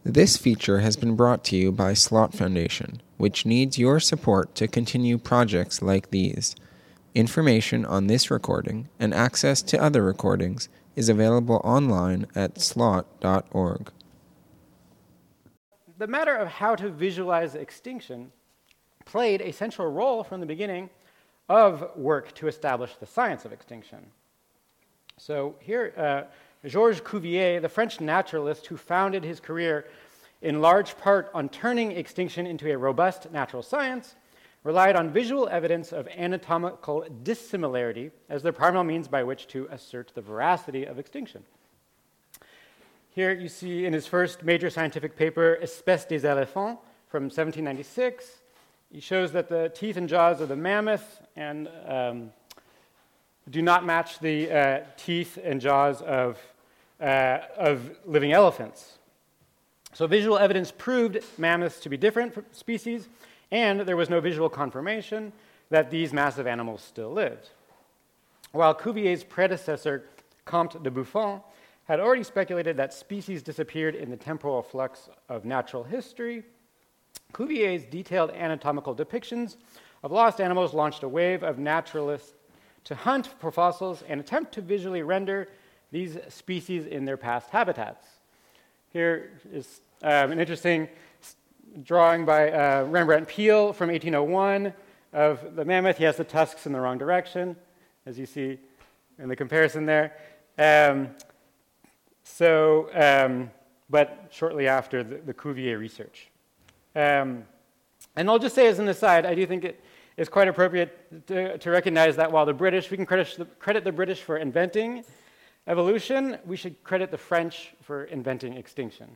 This feature has been brought to you by Slot Foundation, which needs your support to continue projects like these. Information on this recording and access to other recordings is available online at slot.org. The matter of how to visualize extinction played a central role from the beginning of work to establish the science of extinction. So here, Georges Cuvier, the French naturalist who founded his career in large part on turning extinction into a robust natural science, relied on visual evidence of anatomical dissimilarity as the primary means by which to assert the veracity of extinction. Here you see in his first major scientific paper, Espèces des éléphants, from 1796, he shows that the teeth and jaws of the mammoth do not match the teeth and jaws of living elephants. So visual evidence proved mammoths to be different species, and there was no visual confirmation that these massive animals still lived. While Cuvier's predecessor, Comte de Buffon, had already speculated that species disappeared in the temporal flux of natural history, Cuvier's detailed anatomical depictions of lost animals launched a wave of naturalists to hunt for fossils and attempt to visually render these species in their past habitats. Here is an interesting drawing by Rembrandt Peale from 1801 of the mammoth. He has the tusks in the wrong direction, as you see in the comparison there. But shortly after the Cuvier research. And I'll just say as an aside, I do think it is quite appropriate to recognize that while we can credit the British for inventing evolution, we should credit the French for inventing extinction.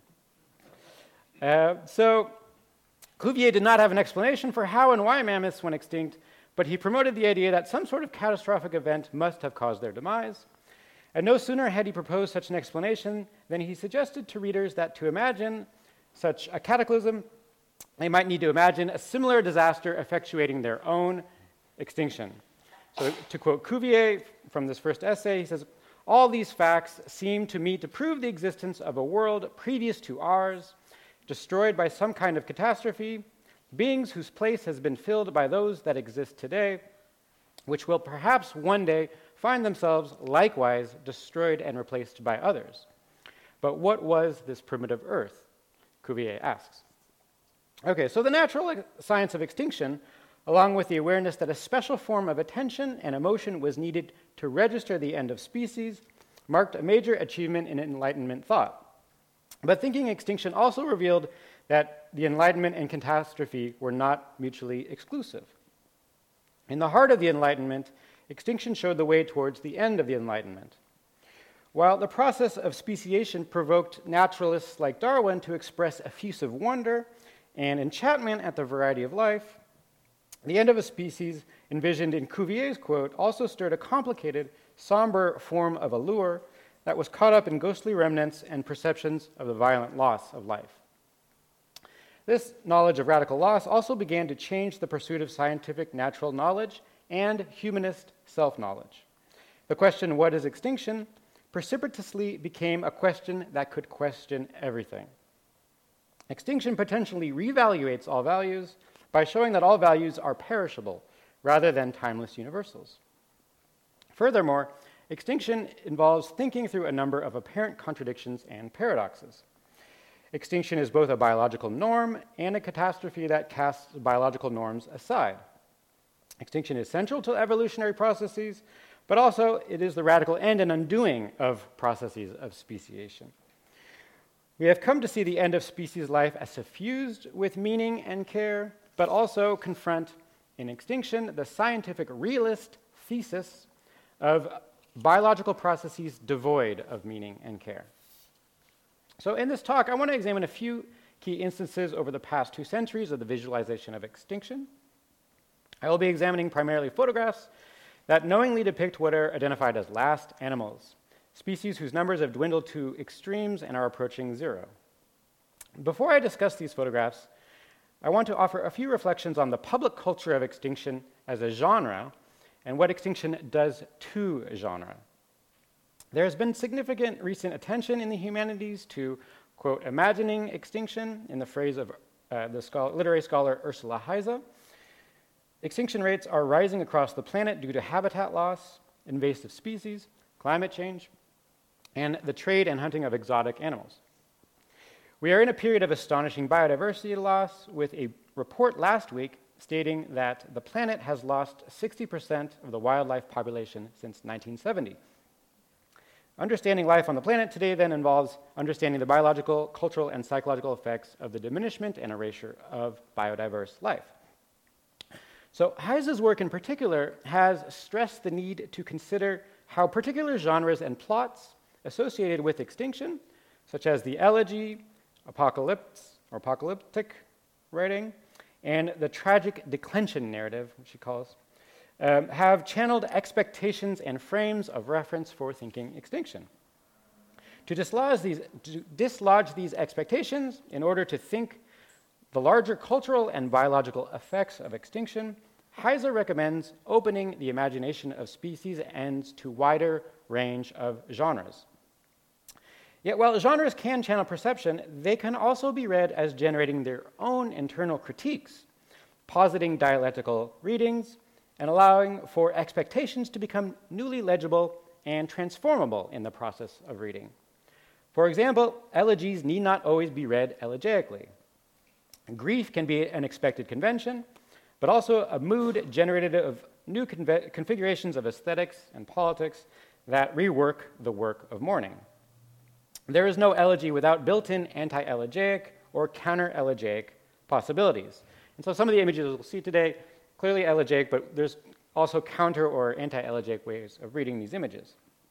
So Cuvier did not have an explanation for how and why mammoths went extinct, but he promoted the idea that some sort of catastrophic event must have caused their demise. And no sooner had he proposed such an explanation than he suggested to readers that to imagine such a cataclysm, they might need to imagine a similar disaster effectuating their own extinction. So to quote Cuvier from this first essay, he says, "All these facts seem to me to prove the existence of a world previous to ours, destroyed by some kind of catastrophe, beings whose place has been filled by those that exist today, which will perhaps one day find themselves likewise destroyed and replaced by others. But what was this primitive earth?" Cuvier asks. Okay, so the natural science of extinction, along with the awareness that a special form of attention and emotion was needed to register the end of species, marked a major achievement in Enlightenment thought. But thinking extinction also revealed that the Enlightenment and catastrophe were not mutually exclusive. In the heart of the Enlightenment, extinction showed the way towards the end of the Enlightenment. While the process of speciation provoked naturalists like Darwin to express effusive wonder and enchantment at the variety of life, the end of a species envisioned in Cuvier's quote also stirred a complicated, somber form of allure that was caught up in ghostly remnants and perceptions of the violent loss of life. This knowledge of radical loss also began to change the pursuit of scientific natural knowledge and humanist self-knowledge. The question, what is extinction, precipitously became a question that could question everything. Extinction potentially reevaluates all values by showing that all values are perishable rather than timeless universals. Furthermore, extinction involves thinking through a number of apparent contradictions and paradoxes. Extinction is both a biological norm and a catastrophe that casts biological norms aside. Extinction is central to evolutionary processes, but also it is the radical end and undoing of processes of speciation. We have come to see the end of species life as suffused with meaning and care, but also confront in extinction the scientific realist thesis of biological processes devoid of meaning and care. So in this talk, I want to examine a few key instances over the past 2 centuries of the visualization of extinction. I will be examining primarily photographs that knowingly depict what are identified as last animals, species whose numbers have dwindled to extremes and are approaching zero. Before I discuss these photographs, I want to offer a few reflections on the public culture of extinction as a genre and what extinction does to a genre. There has been significant recent attention in the humanities to quote, imagining extinction, in the phrase of literary scholar Ursula Heise, extinction rates are rising across the planet due to habitat loss, invasive species, climate change, and the trade and hunting of exotic animals. We are in a period of astonishing biodiversity loss, with a report last week stating that the planet has lost 60% of the wildlife population since 1970. Understanding life on the planet today then involves understanding the biological, cultural, and psychological effects of the diminishment and erasure of biodiverse life. So Heise's work in particular has stressed the need to consider how particular genres and plots associated with extinction, such as the elegy, apocalyptic writing, and the tragic declension narrative, which she calls, have channeled expectations and frames of reference for thinking extinction. To dislodge these expectations in order to think the larger cultural and biological effects of extinction, Heise recommends opening the imagination of species ends to wider range of genres. Yet while genres can channel perception, they can also be read as generating their own internal critiques, positing dialectical readings, and allowing for expectations to become newly legible and transformable in the process of reading. For example, elegies need not always be read elegiacally. Grief can be an expected convention, but also a mood generated of new configurations of aesthetics and politics that rework the work of mourning. There is no elegy without built-in anti-elegiac or counter-elegiac possibilities. And so some of the images we'll see today, clearly elegiac, but there's also counter or anti-elegiac ways of reading these images.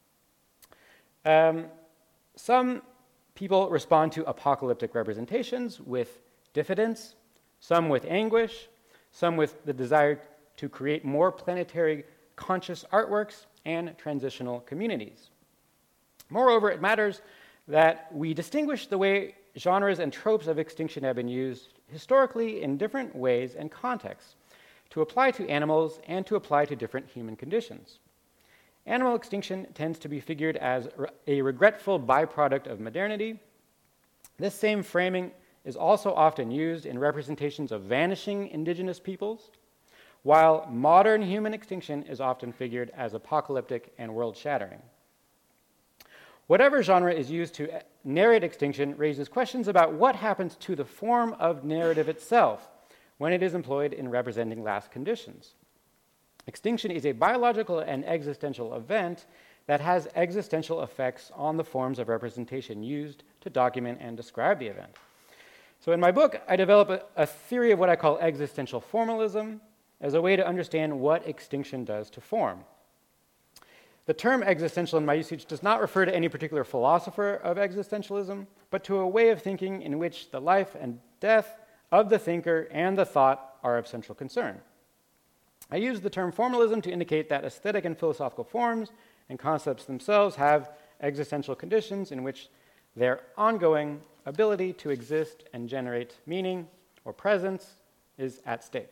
Some people respond to apocalyptic representations with diffidence, some with anguish, some with the desire to create more planetary conscious artworks and transitional communities. Moreover, it matters that we distinguish the way genres and tropes of extinction have been used historically in different ways and contexts to apply to animals and to apply to different human conditions. Animal extinction tends to be figured as a regretful byproduct of modernity. This same framing is also often used in representations of vanishing indigenous peoples, while modern human extinction is often figured as apocalyptic and world-shattering. Whatever genre is used to narrate extinction raises questions about what happens to the form of narrative itself when it is employed in representing last conditions. Extinction is a biological and existential event that has existential effects on the forms of representation used to document and describe the event. So in my book, I develop a theory of what I call existential formalism as a way to understand what extinction does to form. The term existential in my usage does not refer to any particular philosopher of existentialism, but to a way of thinking in which the life and death of the thinker and the thought are of central concern. I use the term formalism to indicate that aesthetic and philosophical forms and concepts themselves have existential conditions in which their ongoing ability to exist and generate meaning or presence is at stake.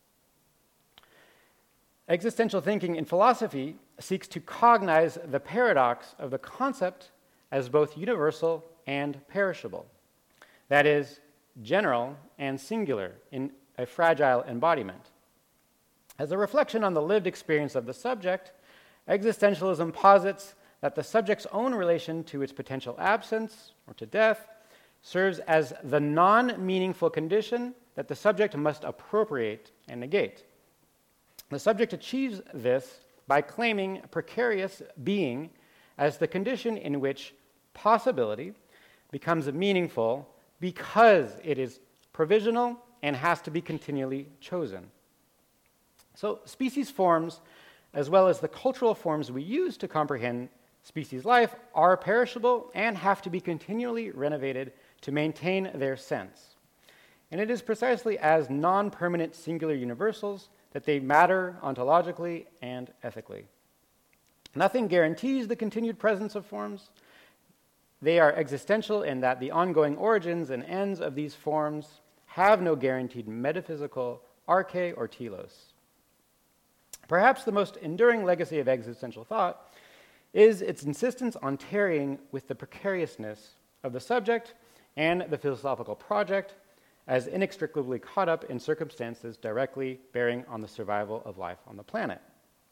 Existential thinking in philosophy seeks to cognize the paradox of the concept as both universal and perishable, that is, general and singular in a fragile embodiment. As a reflection on the lived experience of the subject, existentialism posits that the subject's own relation to its potential absence or to death serves as the non-meaningful condition that the subject must appropriate and negate. The subject achieves this by claiming precarious being as the condition in which possibility becomes meaningful because it is provisional and has to be continually chosen. So species forms, as well as the cultural forms we use to comprehend species life, are perishable and have to be continually renovated to maintain their sense. And it is precisely as non-permanent singular universals that they matter ontologically and ethically. Nothing guarantees the continued presence of forms. They are existential in that the ongoing origins and ends of these forms have no guaranteed metaphysical arche or telos. Perhaps the most enduring legacy of existential thought is its insistence on tarrying with the precariousness of the subject and the philosophical project as inextricably caught up in circumstances directly bearing on the survival of life on the planet.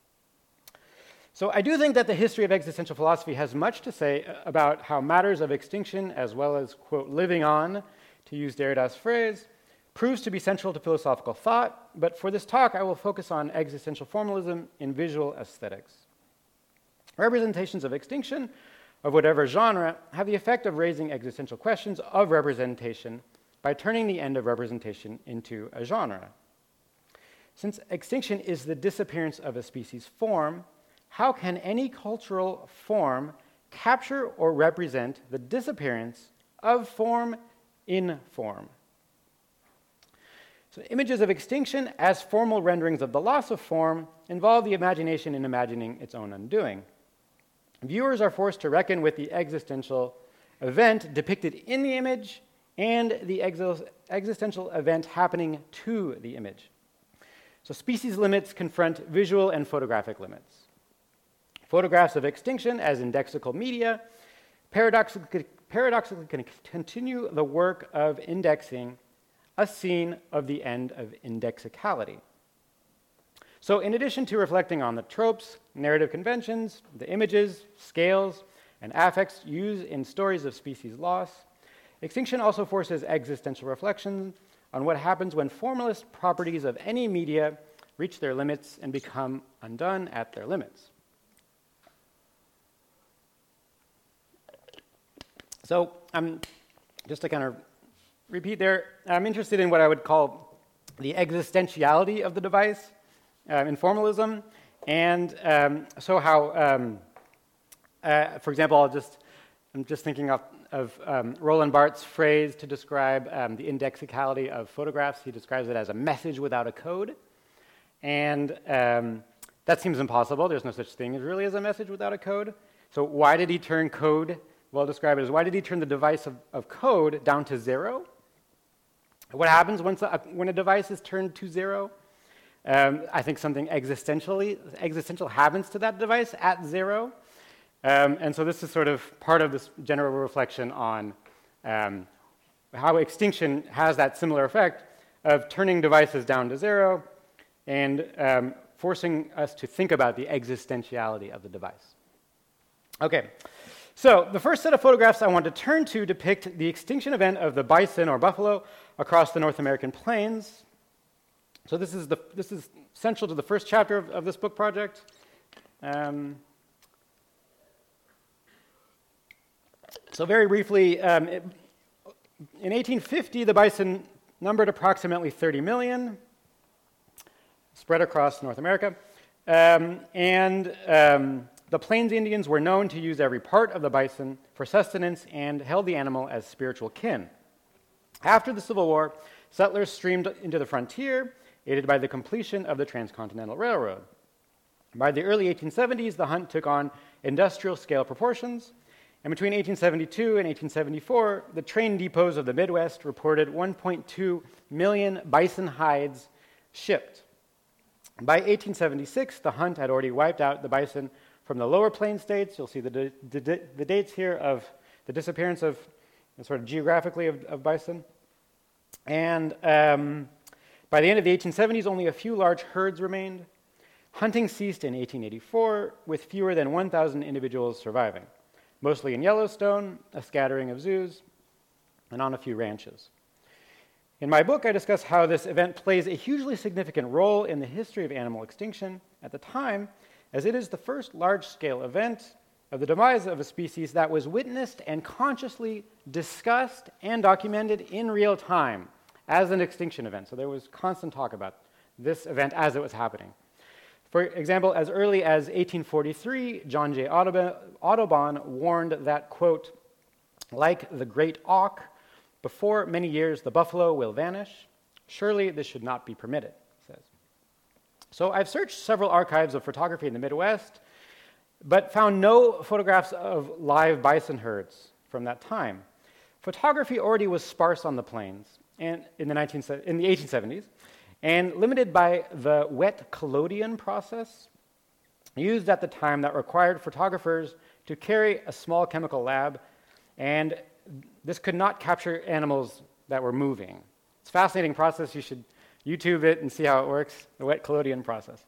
So I do think that the history of existential philosophy has much to say about how matters of extinction, as well as, quote, living on, to use Derrida's phrase, proves to be central to philosophical thought, but for this talk I will focus on existential formalism in visual aesthetics. Representations of extinction, of whatever genre, have the effect of raising existential questions of representation by turning the end of representation into a genre. Since extinction is the disappearance of a species form, how can any cultural form capture or represent the disappearance of form in form? So images of extinction as formal renderings of the loss of form involve the imagination in imagining its own undoing. Viewers are forced to reckon with the existential event depicted in the image and the existential event happening to the image. So species limits confront visual and photographic limits. Photographs of extinction as indexical media paradoxically can continue the work of indexing a scene of the end of indexicality. So in addition to reflecting on the tropes, narrative conventions, the images, scales, and affects used in stories of species loss, extinction also forces existential reflection on what happens when formalist properties of any media reach their limits and become undone at their limits. So just to kind of repeat there, I'm interested in what I would call the existentiality of the device in formalism, and so how, for example, I'm just thinking of Roland Barthes' phrase to describe the indexicality of photographs. He describes it as a message without a code, and that seems impossible. There's no such thing as really as a message without a code. So why did he turn code? Well, describe it as why did he turn the device of code down to zero? What happens when a device is turned to zero? I think something existential happens to that device at zero. And so this is sort of part of this general reflection on how extinction has that similar effect of turning devices down to zero and forcing us to think about the existentiality of the device. Okay. So the first set of photographs I want to turn to depict the extinction event of the bison or buffalo across the North American plains. So this is central to the first chapter of this book project. So very briefly, in 1850, the bison numbered approximately 30 million, spread across North America, the Plains Indians were known to use every part of the bison for sustenance and held the animal as spiritual kin. After the Civil War, settlers streamed into the frontier, aided by the completion of the Transcontinental Railroad. By the early 1870s, the hunt took on industrial-scale proportions, and between 1872 and 1874, the train depots of the Midwest reported 1.2 million bison hides shipped. By 1876, the hunt had already wiped out the bison from the lower plains states. You'll see the dates here of the disappearance of, sort of geographically, of bison. And by the end of the 1870s, only a few large herds remained. Hunting ceased in 1884, with fewer than 1,000 individuals surviving, mostly in Yellowstone, a scattering of zoos, and on a few ranches. In my book, I discuss how this event plays a hugely significant role in the history of animal extinction at the time, as it is the first large-scale event of the demise of a species that was witnessed and consciously discussed and documented in real time as an extinction event. So there was constant talk about this event as it was happening. For example, as early as 1843, John J. Audubon warned that, quote, like the great auk, before many years the buffalo will vanish. Surely this should not be permitted, he says. So I've searched several archives of photography in the Midwest, but found no photographs of live bison herds from that time. Photography already was sparse on the plains and in the 1870s, and limited by the wet collodion process used at the time that required photographers to carry a small chemical lab, and this could not capture animals that were moving. It's a fascinating process. You should YouTube it and see how it works, the wet collodion process.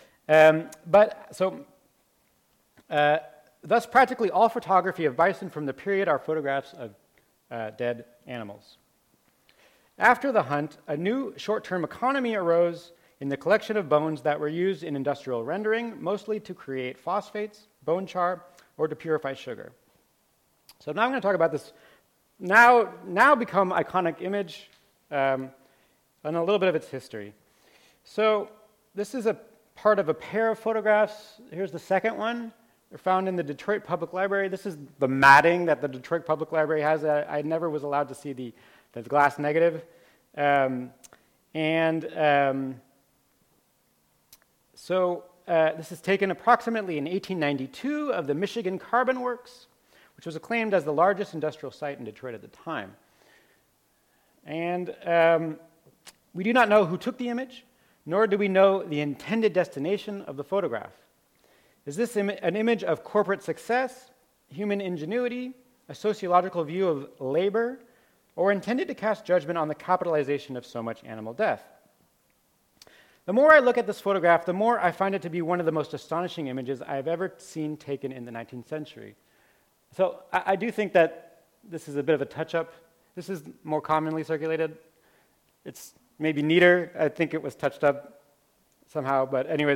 Thus, practically all photography of bison from the period are photographs of dead animals. After the hunt, a new short-term economy arose in the collection of bones that were used in industrial rendering, mostly to create phosphates, bone char, or to purify sugar. So now I'm going to talk about this now become iconic image and a little bit of its history. So this is a part of a pair of photographs. Here's the second one. They're found in the Detroit Public Library. This is the matting that the Detroit Public Library has. I never was allowed to see the glass negative. This is taken approximately in 1892 of the Michigan Carbon Works, which was acclaimed as the largest industrial site in Detroit at the time. And we do not know who took the image, nor do we know the intended destination of the photograph. Is this an image of corporate success, human ingenuity, a sociological view of labor, or intended to cast judgment on the capitalization of so much animal death? The more I look at this photograph, the more I find it to be one of the most astonishing images I have ever seen taken in the 19th century. So I do think that this is a bit of a touch-up. This is more commonly circulated. It's maybe neater. I think it was touched up somehow, but anyways.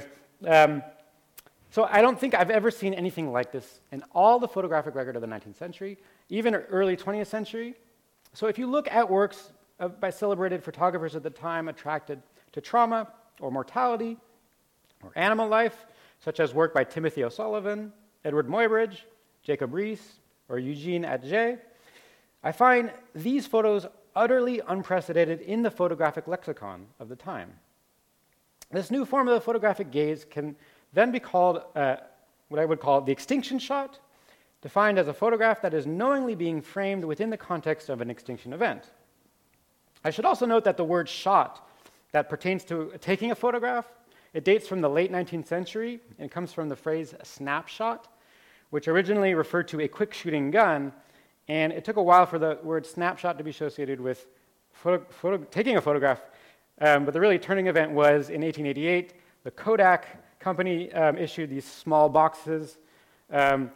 So I don't think I've ever seen anything like this in all the photographic record of the 19th century, even early 20th century. So if you look at works by celebrated photographers at the time attracted to trauma or mortality or animal life, such as work by Timothy O'Sullivan, Edward Muybridge, Jacob Riis, or Eugene Atget, I find these photos utterly unprecedented in the photographic lexicon of the time. This new form of the photographic gaze can then be called what I would call the extinction shot, defined as a photograph that is knowingly being framed within the context of an extinction event. I should also note that the word shot that pertains to taking a photograph, it dates from the late 19th century and comes from the phrase snapshot, which originally referred to a quick shooting gun, and it took a while for the word snapshot to be associated with taking a photograph, but the really turning event was in 1888, the Kodak company issued these small boxes, and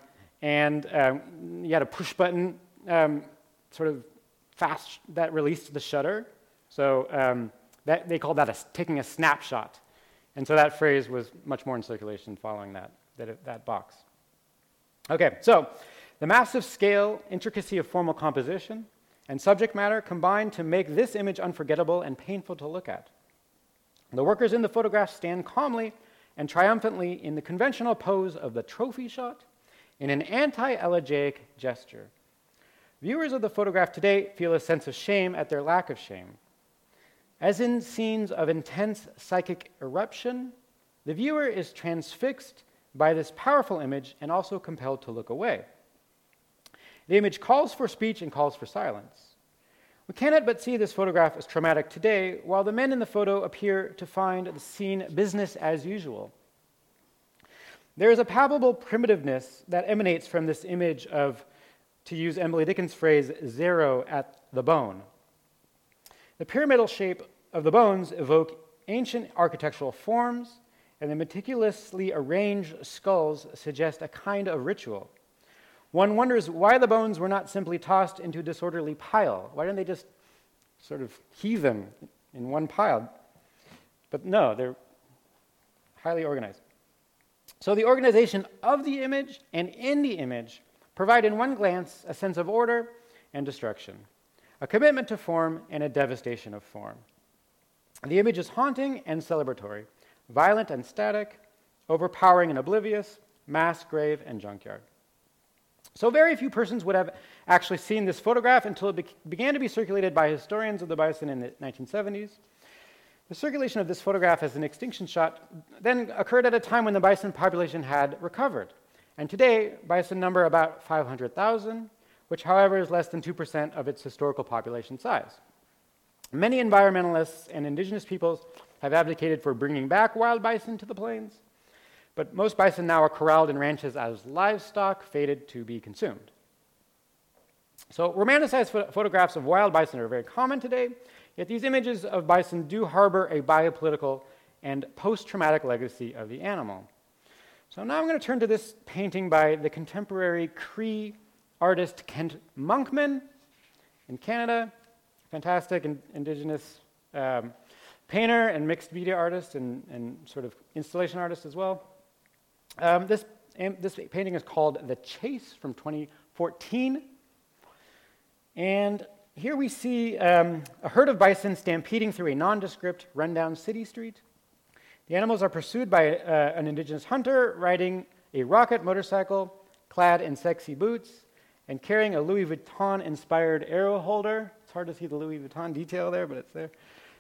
you had a push button sort of fast that released the shutter. So they called that taking a snapshot. And so that phrase was much more in circulation following that box. Okay, so the massive scale, intricacy of formal composition, and subject matter combine to make this image unforgettable and painful to look at. The workers in the photograph stand calmly and triumphantly in the conventional pose of the trophy shot in an anti-elegiac gesture. Viewers of the photograph today feel a sense of shame at their lack of shame. As in scenes of intense psychic eruption, the viewer is transfixed by this powerful image and also compelled to look away. The image calls for speech and calls for silence. We cannot but see this photograph as traumatic today, while the men in the photo appear to find the scene business as usual. There is a palpable primitiveness that emanates from this image of, to use Emily Dickin's phrase, zero at the bone. The pyramidal shape of the bones evoke ancient architectural forms, and the meticulously arranged skulls suggest a kind of ritual. One wonders why the bones were not simply tossed into a disorderly pile. Why didn't they just sort of heave them in one pile? But no, they're highly organized. So the organization of the image and in the image provide in one glance a sense of order and destruction, a commitment to form and a devastation of form. The image is haunting and celebratory, violent and static, overpowering and oblivious, mass, grave, and junkyard. So very few persons would have actually seen this photograph until it began to be circulated by historians of the bison in the 1970s. The circulation of this photograph as an extinction shot then occurred at a time when the bison population had recovered. And today, bison number about 500,000, which, however, is less than 2% of its historical population size. Many environmentalists and indigenous peoples have advocated for bringing back wild bison to the plains, but most bison now are corralled in ranches as livestock, fated to be consumed. So romanticized photographs of wild bison are very common today, yet these images of bison do harbor a biopolitical and post-traumatic legacy of the animal. So now I'm going to turn to this painting by the contemporary Cree artist Kent Monkman in Canada. Fantastic Indigenous painter and mixed media artist and sort of installation artist as well. This painting is called The Chase from 2014. And here we see a herd of bison stampeding through a nondescript, rundown city street. The animals are pursued by an indigenous hunter riding a rocket motorcycle, clad in sexy boots, and carrying a Louis Vuitton-inspired arrow holder. It's hard to see the Louis Vuitton detail there, but it's there.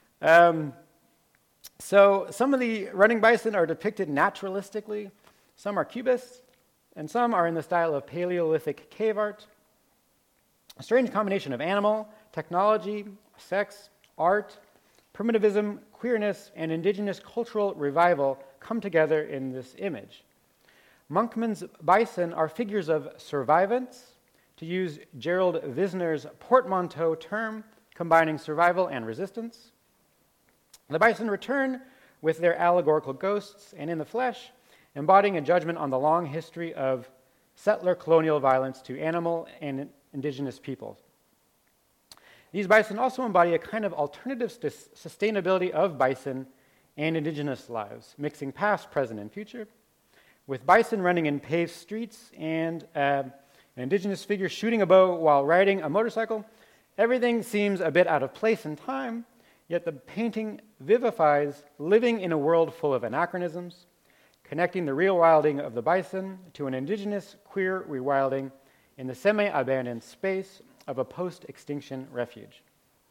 So some of the running bison are depicted naturalistically. Some are cubists, and some are in the style of Paleolithic cave art. A strange combination of animal, technology, sex, art, primitivism, queerness, and indigenous cultural revival come together in this image. Monkman's bison are figures of survivance, to use Gerald Visner's portmanteau term, combining survival and resistance. The bison return with their allegorical ghosts and in the flesh, embodying a judgment on the long history of settler colonial violence to animal and indigenous peoples. These bison also embody a kind of alternative sustainability of bison and indigenous lives, mixing past, present, and future, with bison running in paved streets and an indigenous figure shooting a bow while riding a motorcycle. Everything seems a bit out of place in time, yet the painting vivifies living in a world full of anachronisms, connecting the real wilding of the bison to an indigenous queer rewilding in the semi-abandoned space of a post-extinction refuge.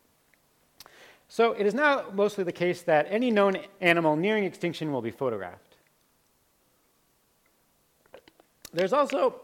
So it is now mostly the case that any known animal nearing extinction will be photographed. There's also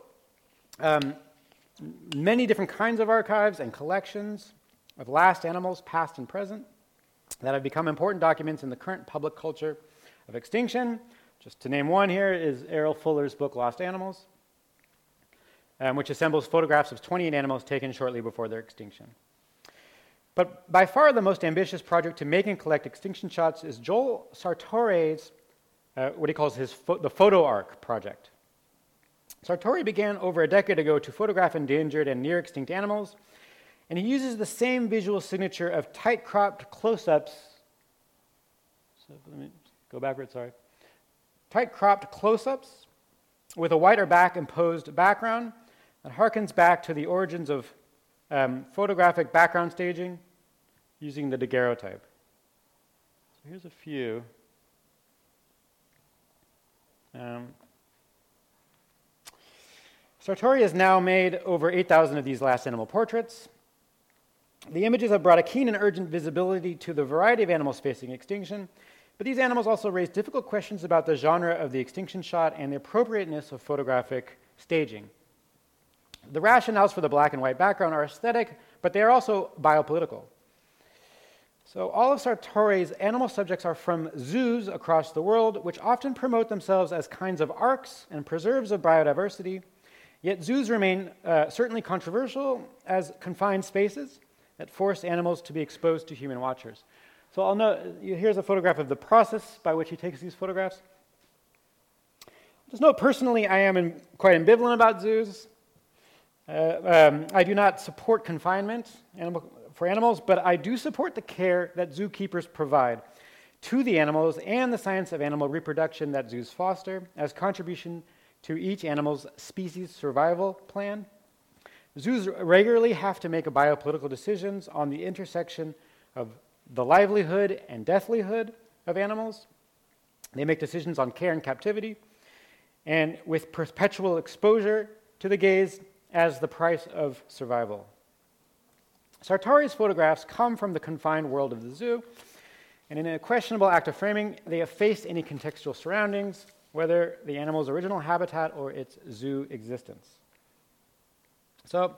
many different kinds of archives and collections of last animals, past and present, that have become important documents in the current public culture of extinction. Just to name one here is Errol Fuller's book, Lost Animals, which assembles photographs of 28 animals taken shortly before their extinction. But by far the most ambitious project to make and collect extinction shots is Joel Sartore's, what he calls the Photo Ark project. Sartori began over a decade ago to photograph endangered and near-extinct animals, and he uses the same visual signature of tight-cropped close-ups. So let me go backwards, sorry. Tight-cropped close-ups with a wider back-imposed background that harkens back to the origins of photographic background staging using the daguerreotype. So here's a few. Sartori has now made over 8,000 of these last animal portraits. The images have brought a keen and urgent visibility to the variety of animals facing extinction, but these animals also raise difficult questions about the genre of the extinction shot and the appropriateness of photographic staging. The rationales for the black and white background are aesthetic, but they are also biopolitical. So all of Sartori's animal subjects are from zoos across the world, which often promote themselves as kinds of arks and preserves of biodiversity. Yet zoos remain certainly controversial as confined spaces that force animals to be exposed to human watchers. So I'll note, here's a photograph of the process by which he takes these photographs. Just note, personally, I am quite ambivalent about zoos. I do not support confinement for animals, but I do support the care that zookeepers provide to the animals and the science of animal reproduction that zoos foster as contribution to each animal's species survival plan. Zoos regularly have to make biopolitical decisions on the intersection of the livelihood and deathlyhood of animals. They make decisions on care and captivity, and with perpetual exposure to the gaze as the price of survival. Sartori's photographs come from the confined world of the zoo, and in a questionable act of framing, they efface any contextual surroundings, whether the animal's original habitat or its zoo existence. So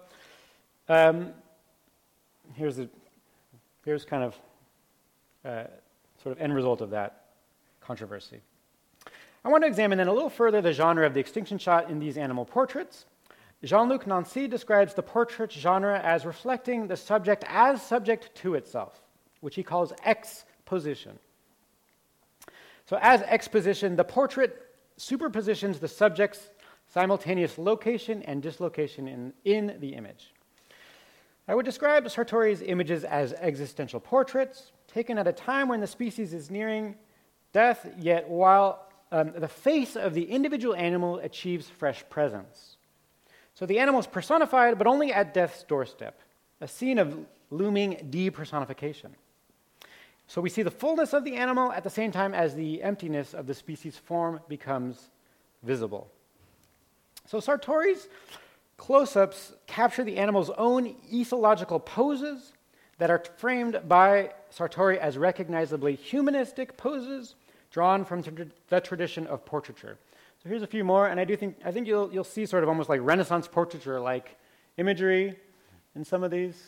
here's kind of sort of end result of that controversy. I want to examine then a little further the genre of the extinction shot in these animal portraits. Jean-Luc Nancy describes the portrait genre as reflecting the subject as subject to itself, which he calls exposition. So as exposition, the portrait superpositions the subject's simultaneous location and dislocation in the image. I would describe Sartori's images as existential portraits, taken at a time when the species is nearing death, yet while the face of the individual animal achieves fresh presence. So the animal is personified, but only at death's doorstep, a scene of looming depersonification. So we see the fullness of the animal at the same time as the emptiness of the species form becomes visible. So Sartori's close-ups capture the animal's own ethological poses that are framed by Sartori as recognizably humanistic poses drawn from the tradition of portraiture. So here's a few more, and I think you'll see sort of almost like Renaissance portraiture-like imagery in some of these.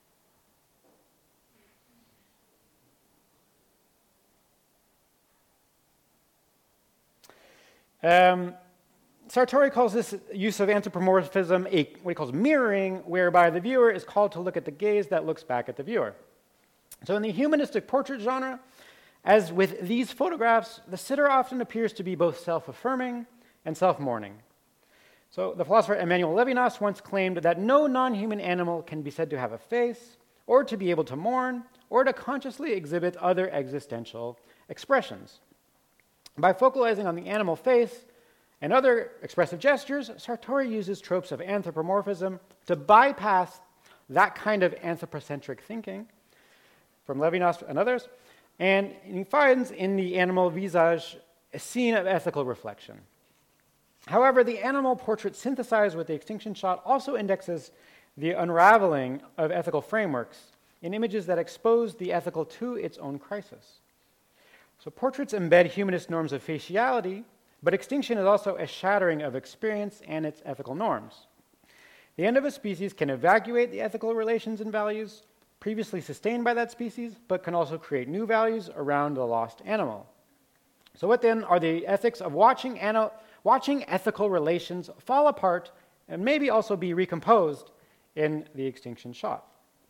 Sartori calls this use of anthropomorphism what he calls mirroring, whereby the viewer is called to look at the gaze that looks back at the viewer. So in the humanistic portrait genre, as with these photographs, the sitter often appears to be both self-affirming and self-mourning. So the philosopher Emmanuel Levinas once claimed that no non-human animal can be said to have a face, or to be able to mourn, or to consciously exhibit other existential expressions. By focalizing on the animal face and other expressive gestures, Sartori uses tropes of anthropomorphism to bypass that kind of anthropocentric thinking from Levinas and others, and he finds in the animal visage a scene of ethical reflection. However, the animal portrait synthesized with the extinction shot also indexes the unraveling of ethical frameworks in images that expose the ethical to its own crisis. So portraits embed humanist norms of faciality, but extinction is also a shattering of experience and its ethical norms. The end of a species can evacuate the ethical relations and values previously sustained by that species, but can also create new values around the lost animal. So what then are the ethics of watching ethical relations fall apart and maybe also be recomposed in the extinction shot?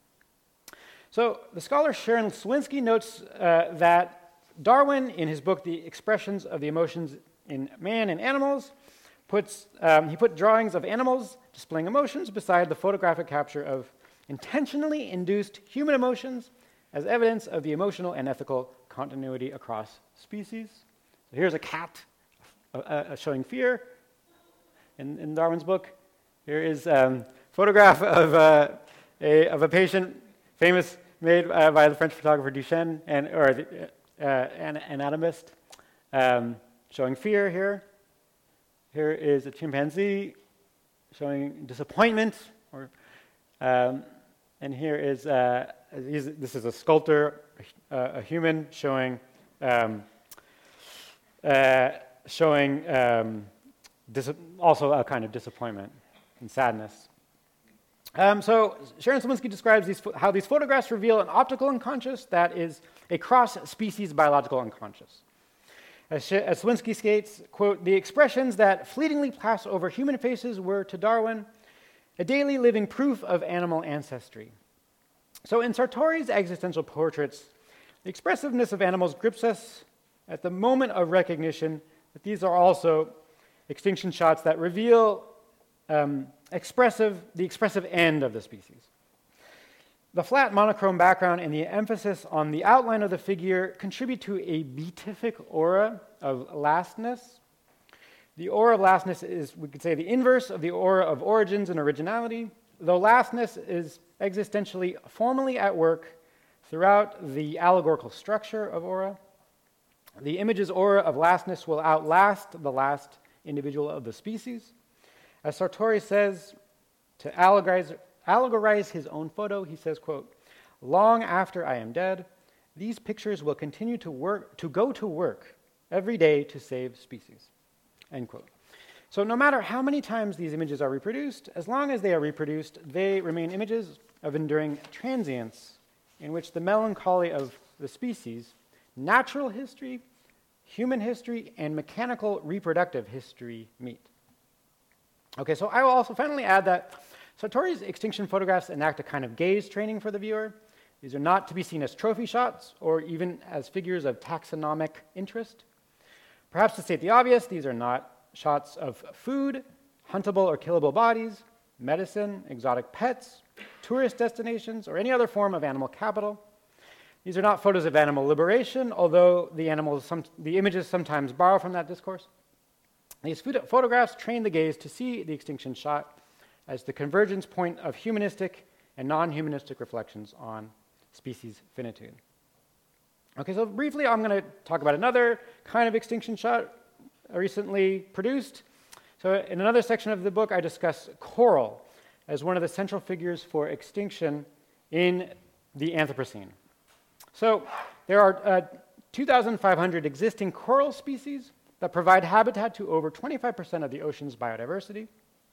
So the scholar Sharon Swinsky notes that Darwin, in his book The Expressions of the Emotions in Man and Animals, he put drawings of animals displaying emotions beside the photographic capture of intentionally induced human emotions as evidence of the emotional and ethical continuity across species. So here's a cat showing fear in Darwin's book. Here is a photograph of a patient made by the French photographer Duchenne, an anatomist, showing fear here. Here is a chimpanzee showing disappointment, and here is this is a sculptor, a human showing also a kind of disappointment and sadness. So Sharon Swinsky describes how these photographs reveal an optical unconscious that is a cross-species biological unconscious. As Swinsky states, quote, "The expressions that fleetingly pass over human faces were, to Darwin, a daily living proof of animal ancestry." So in Sartori's existential portraits, the expressiveness of animals grips us at the moment of recognition that these are also extinction shots that reveal the expressive end of the species. The flat monochrome background and the emphasis on the outline of the figure contribute to a beatific aura of lastness. The aura of lastness is, we could say, the inverse of the aura of origins and originality, though lastness is existentially formally at work throughout the allegorical structure of aura. The image's aura of lastness will outlast the last individual of the species. As Sartori says, to allegorize his own photo, he says, quote, "Long after I am dead, these pictures will continue to go to work every day to save species," end quote. So no matter how many times these images are reproduced, as long as they are reproduced, they remain images of enduring transience in which the melancholy of the species, natural history, human history, and mechanical reproductive history meet. Okay, so I will also finally add that Sartori's extinction photographs enact a kind of gaze training for the viewer. These are not to be seen as trophy shots or even as figures of taxonomic interest. Perhaps to state the obvious, these are not shots of food, huntable or killable bodies, medicine, exotic pets, tourist destinations, or any other form of animal capital. These are not photos of animal liberation, although the images sometimes borrow from that discourse. These photographs train the gaze to see the extinction shot as the convergence point of humanistic and non-humanistic reflections on species finitude. Okay, so briefly I'm going to talk about another kind of extinction shot recently produced. So in another section of the book, I discuss coral as one of the central figures for extinction in the Anthropocene. So there are 2,500 existing coral species that provide habitat to over 25% of the ocean's biodiversity.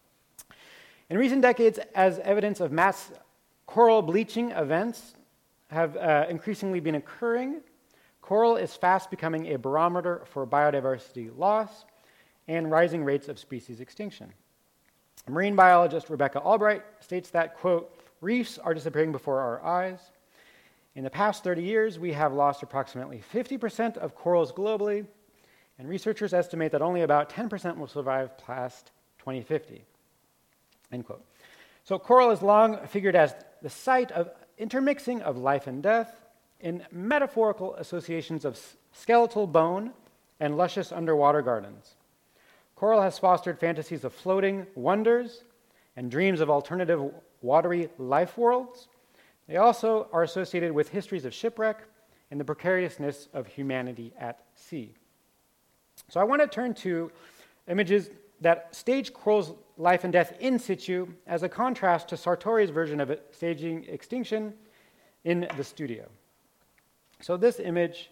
In recent decades, as evidence of mass coral bleaching events have increasingly been occurring, coral is fast becoming a barometer for biodiversity loss and rising rates of species extinction. Marine biologist Rebecca Albright states that, quote, "Reefs are disappearing before our eyes. In the past 30 years, we have lost approximately 50% of corals globally, and researchers estimate that only about 10% will survive past 2050." End quote. So coral is long figured as the site of intermixing of life and death in metaphorical associations of skeletal bone and luscious underwater gardens. Coral has fostered fantasies of floating wonders and dreams of alternative watery life worlds. They also are associated with histories of shipwreck and the precariousness of humanity at sea. So I want to turn to images that stage coral's life and death in situ as a contrast to Sartori's version of it, staging extinction in the studio. So this image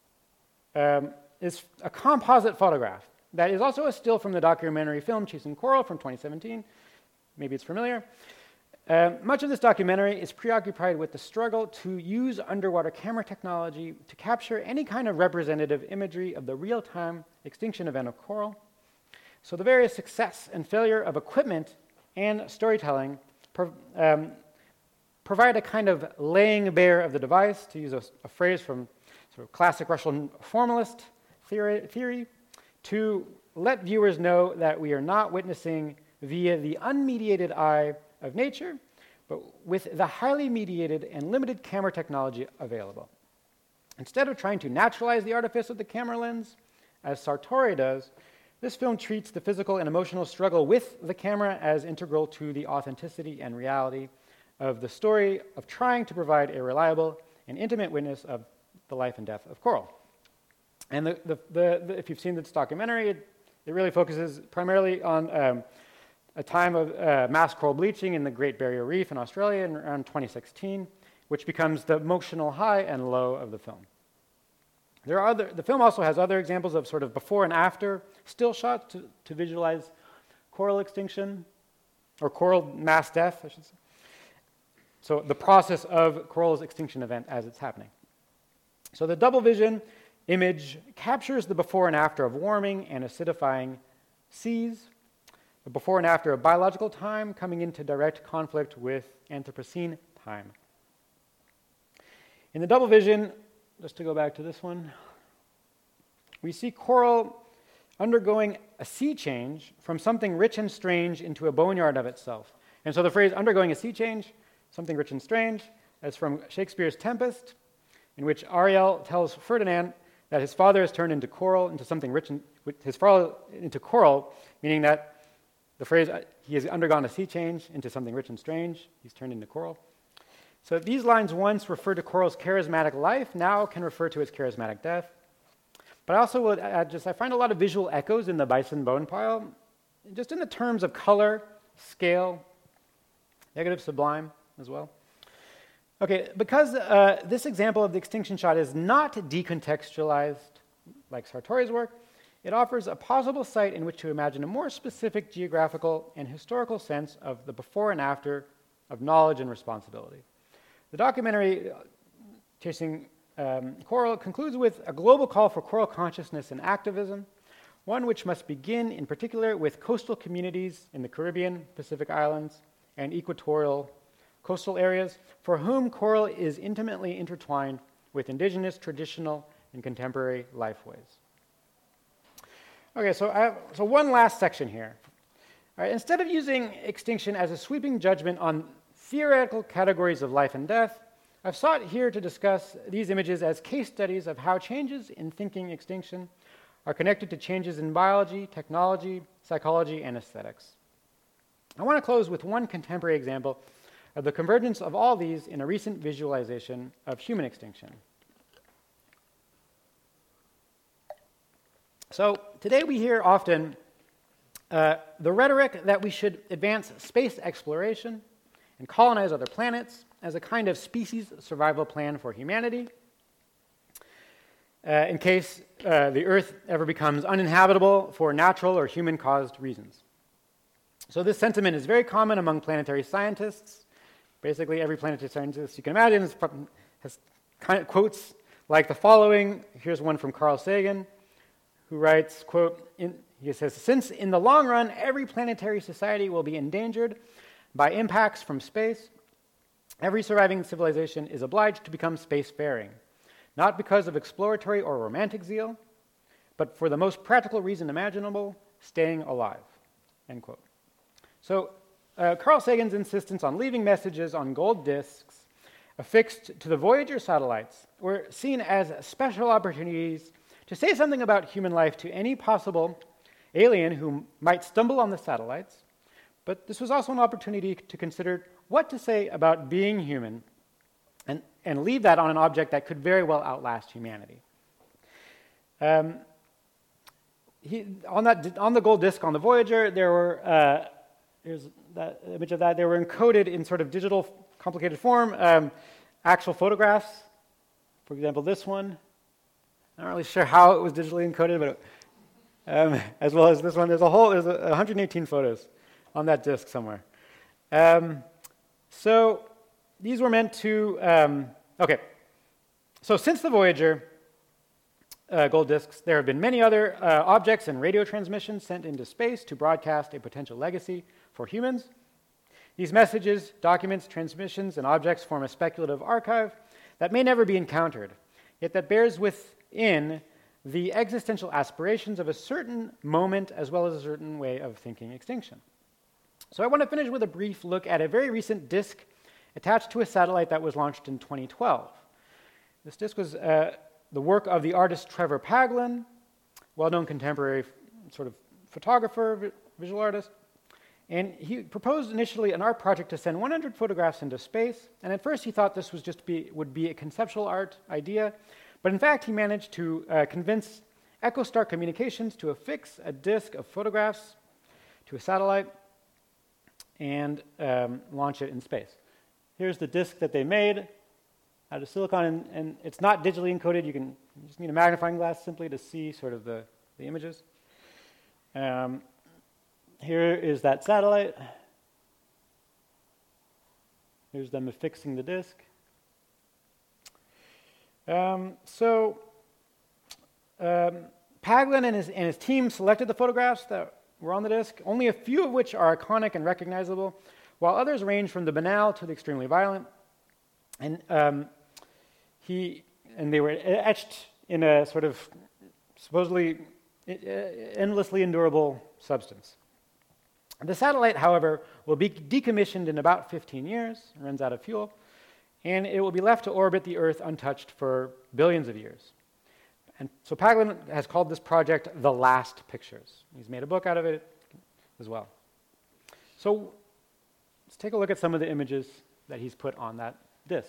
is a composite photograph that is also a still from the documentary film Chasing Coral from 2017. Maybe it's familiar. Much of this documentary is preoccupied with the struggle to use underwater camera technology to capture any kind of representative imagery of the real-time extinction event of coral. So the various success and failure of equipment and storytelling provide a kind of laying bare of the device, to use a phrase from sort of classic Russian formalist theory, to let viewers know that we are not witnessing via the unmediated eye of nature, but with the highly mediated and limited camera technology available. Instead of trying to naturalize the artifice of the camera lens, as Sartori does, this film treats the physical and emotional struggle with the camera as integral to the authenticity and reality of the story of trying to provide a reliable and intimate witness of the life and death of coral. And if you've seen this documentary, it really focuses primarily on a time of mass coral bleaching in the Great Barrier Reef in Australia in around 2016, which becomes the emotional high and low of the film. The film also has other examples of sort of before and after still shots to visualize coral extinction, or coral mass death, I should say. So the process of coral's extinction event as it's happening. So the double vision image captures the before and after of warming and acidifying seas, the before and after of biological time coming into direct conflict with Anthropocene time. In the double vision, just to go back to this one, we see coral undergoing a sea change from something rich and strange into a boneyard of itself. And so the phrase undergoing a sea change, something rich and strange, is from Shakespeare's Tempest, in which Ariel tells Ferdinand that his father has turned into coral, into something rich, into coral, meaning that the phrase, he has undergone a sea change into something rich and strange, he's turned into coral. So these lines once referred to coral's charismatic life, now can refer to its charismatic death. But I also would add I find a lot of visual echoes in the bison bone pile, just in the terms of color, scale, negative sublime as well. Okay, because this example of the extinction shot is not decontextualized like Sartori's work, it offers a possible site in which to imagine a more specific geographical and historical sense of the before and after of knowledge and responsibility. The documentary, Chasing Coral, concludes with a global call for coral consciousness and activism, one which must begin in particular with coastal communities in the Caribbean, Pacific Islands, and equatorial coastal areas, for whom coral is intimately intertwined with indigenous, traditional, and contemporary lifeways. Okay, so one last section here. All right, instead of using extinction as a sweeping judgment on theoretical categories of life and death, I've sought here to discuss these images as case studies of how changes in thinking extinction are connected to changes in biology, technology, psychology, and aesthetics. I want to close with one contemporary example of the convergence of all these in a recent visualization of human extinction. So today we hear often the rhetoric that we should advance space exploration and colonize other planets as a kind of species survival plan for humanity in case the Earth ever becomes uninhabitable for natural or human-caused reasons. So this sentiment is very common among planetary scientists. Basically, every planetary scientist you can imagine has kind of quotes like the following. Here's one from Carl Sagan, who writes, quote, he says, "Since in the long run, every planetary society will be endangered by impacts from space, every surviving civilization is obliged to become spacefaring, not because of exploratory or romantic zeal, but for the most practical reason imaginable, staying alive," end quote. So Carl Sagan's insistence on leaving messages on gold discs affixed to the Voyager satellites were seen as special opportunities to say something about human life to any possible alien who might stumble on the satellites, but this was also an opportunity to consider what to say about being human and leave that on an object that could very well outlast humanity. On the gold disc on the Voyager, there were, here's that image of that, they were encoded in sort of digital complicated form, actual photographs. For example, this one. I'm not really sure how it was digitally encoded, but as well as this one, there's 118 photos on that disk somewhere. So these were meant to, okay. So since the Voyager gold disks, there have been many other objects and radio transmissions sent into space to broadcast a potential legacy for humans. These messages, documents, transmissions, and objects form a speculative archive that may never be encountered, yet that bears within the existential aspirations of a certain moment as well as a certain way of thinking extinction. So I want to finish with a brief look at a very recent disk attached to a satellite that was launched in 2012. This disk was the work of the artist Trevor Paglen, well-known contemporary sort of photographer, visual artist. And he proposed initially an art project to send 100 photographs into space. And at first he thought this would be a conceptual art idea. But in fact, he managed to convince EchoStar Communications to affix a disk of photographs to a satellite and launch it in space. Here's the disk that they made out of silicon, and it's not digitally encoded. You just need a magnifying glass simply to see sort of the images. Here is that satellite. Here's them affixing the disk. Paglen and his team selected the photographs that were on the disk, only a few of which are iconic and recognizable, while others range from the banal to the extremely violent. And they were etched in a sort of supposedly endlessly endurable substance. The satellite, however, will be decommissioned in about 15 years, runs out of fuel, and it will be left to orbit the Earth untouched for billions of years. And so Paglen has called this project The Last Pictures. He's made a book out of it as well. So let's take a look at some of the images that he's put on that disk.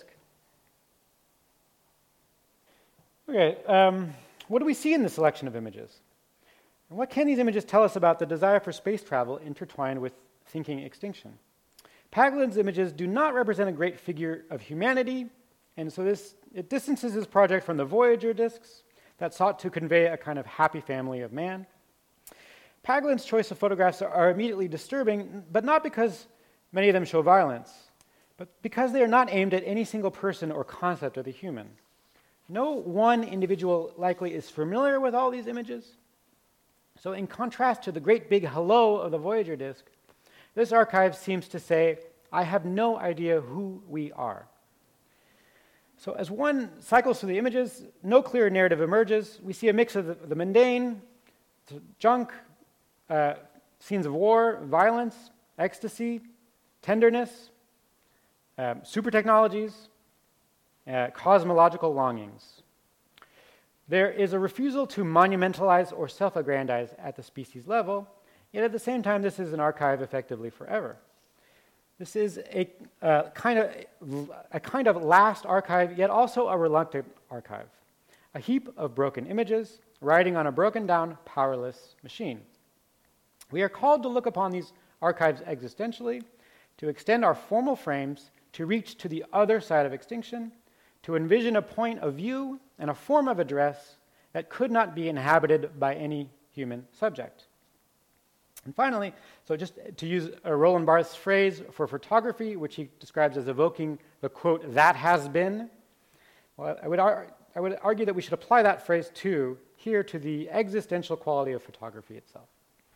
Okay, what do we see in this selection of images? And what can these images tell us about the desire for space travel intertwined with thinking extinction? Paglen's images do not represent a great figure of humanity, and so it distances his project from the Voyager disks that sought to convey a kind of happy family of man. Paglen's choice of photographs are immediately disturbing, but not because many of them show violence, but because they are not aimed at any single person or concept of the human. No one individual likely is familiar with all these images. So in contrast to the great big hello of the Voyager disk, this archive seems to say, I have no idea who we are. So as one cycles through the images, no clear narrative emerges. We see a mix of the mundane, junk, scenes of war, violence, ecstasy, tenderness, super technologies, cosmological longings. There is a refusal to monumentalize or self-aggrandize at the species level, yet at the same time, this is an archive effectively forever. This is a kind of last archive, yet also a reluctant archive, a heap of broken images riding on a broken-down, powerless machine. We are called to look upon these archives existentially, to extend our formal frames, to reach to the other side of extinction, to envision a point of view and a form of address that could not be inhabited by any human subject. And finally, so just to use Roland Barthes' phrase for photography, which he describes as evoking the quote, that has been, well, I would argue that we should apply that phrase here to the existential quality of photography itself.